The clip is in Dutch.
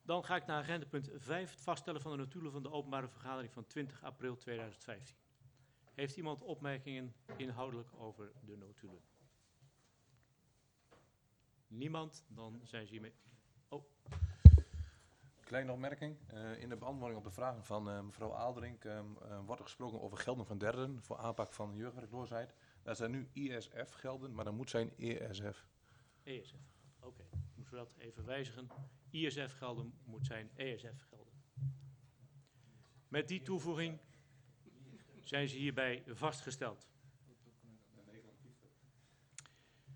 Dan ga ik naar agendapunt 5, het vaststellen van de notulen van de openbare vergadering van 20 april 2015. Heeft iemand opmerkingen inhoudelijk over de notulen? Niemand? Dan zijn ze hiermee... Oh, Kleine opmerking. In de beantwoording op de vragen van mevrouw Aalderink wordt er gesproken over gelden van derden voor aanpak van jeugdwerkloosheid. Dat zijn nu ISF gelden, maar dat moet zijn ESF. ESF. Oké, moeten we dat even wijzigen. ISF gelden moet zijn ESF gelden. Met die toevoeging zijn ze hierbij vastgesteld.